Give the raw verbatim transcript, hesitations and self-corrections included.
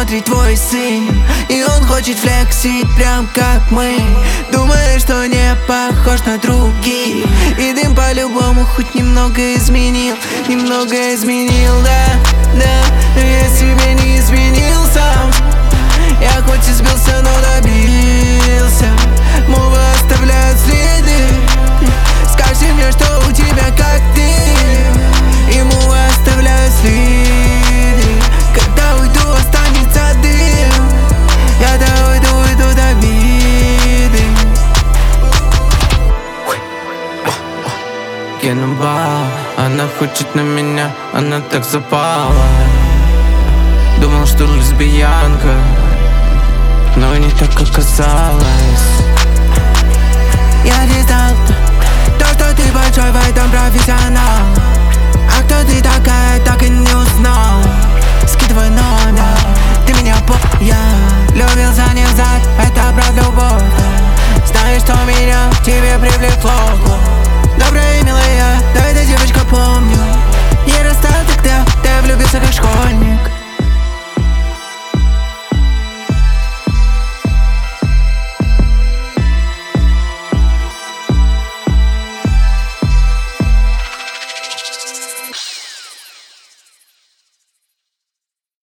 смотрит твой сын, и он хочет флексить прям как мы. Думаешь, что не похож на других, и дым по-любому хоть немного изменил. Немного изменил, да, да. Но я себе не изменил сам. Я хоть и сбился, но добился. Мувы оставляют следы. Скажи мне, что у тебя как ты. И мувы оставляют следы. Когда уйду, останется дым. Я-то уйду, уйду до виды. Кеннебал, она хочет на меня, она так запала. Думал, что лесбиянка, но не так оказалось. Я не знал,